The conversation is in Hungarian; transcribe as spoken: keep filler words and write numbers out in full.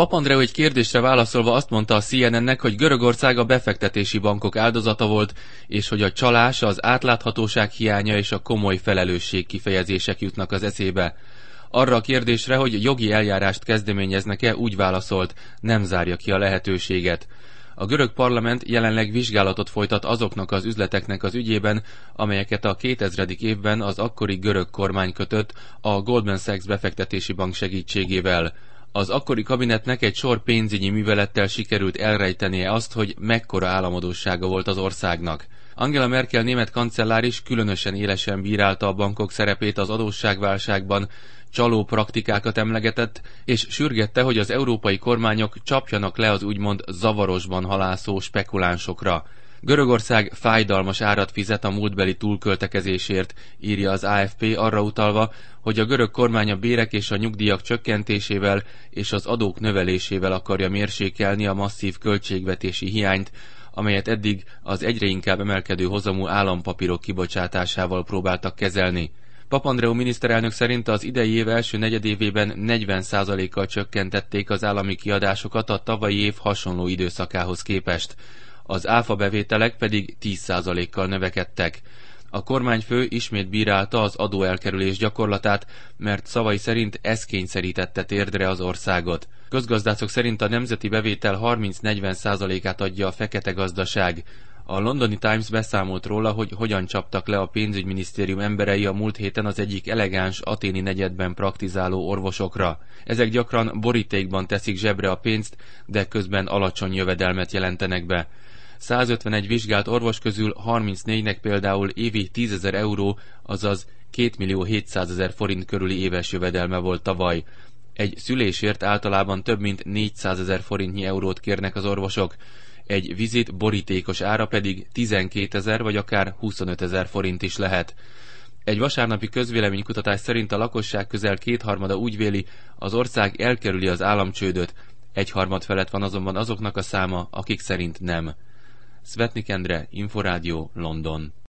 Papandreou egy kérdésre válaszolva azt mondta a C N N-nek, hogy Görögország a befektetési bankok áldozata volt, és hogy a csalás, az átláthatóság hiánya és a komoly felelősség kifejezések jutnak az eszébe. Arra a kérdésre, hogy jogi eljárást kezdeményeznek-e, úgy válaszolt, nem zárja ki a lehetőséget. A görög parlament jelenleg vizsgálatot folytat azoknak az üzleteknek az ügyében, amelyeket a kétezredik évben az akkori görög kormány kötött a Goldman Sachs befektetési bank segítségével. Az akkori kabinetnek egy sor pénzügyi művelettel sikerült elrejtenie azt, hogy mekkora államadóssága volt az országnak. Angela Merkel német kancellár is különösen élesen bírálta a bankok szerepét az adósságválságban, csaló praktikákat emlegetett, és sürgette, hogy az európai kormányok csapjanak le az úgymond zavarosban halászó spekulánsokra. Görögország fájdalmas árat fizet a múltbeli túlköltekezésért, írja az á ef pé arra utalva, hogy a görög kormány a bérek és a nyugdíjak csökkentésével és az adók növelésével akarja mérsékelni a masszív költségvetési hiányt, amelyet eddig az egyre inkább emelkedő hozamú állampapírok kibocsátásával próbáltak kezelni. Papandreou miniszterelnök szerint az idei év első negyedévében negyven százalékkal csökkentették az állami kiadásokat a tavalyi év hasonló időszakához képest. Az áfa bevételek pedig tíz százalékkal növekedtek. A kormányfő ismét bírálta az adóelkerülés gyakorlatát, mert szavai szerint ez kényszerítette térdre az országot. Közgazdászok szerint a nemzeti bevétel harminc-negyven százalékát adja a fekete gazdaság. A londoni Times beszámolt róla, hogy hogyan csaptak le a pénzügyminisztérium emberei a múlt héten az egyik elegáns aténi negyedben praktizáló orvosokra. Ezek gyakran borítékban teszik zsebre a pénzt, de közben alacsony jövedelmet jelentenek be. százötvenegy vizsgált orvos közül harmincnégynek például évi tízezer euró, azaz két millió hétszázezer forint körüli éves jövedelme volt tavaly. Egy szülésért általában több mint négyszázezer forintnyi eurót kérnek az orvosok, egy vizit borítékos ára pedig tizenkétezer vagy akár huszonötezer forint is lehet. Egy vasárnapi közvéleménykutatás szerint a lakosság közel kétharmada úgy véli, az ország elkerüli az államcsődöt, egyharmad felett van azonban azoknak a száma, akik szerint nem. Szvetnik Endre, Inforádió, London.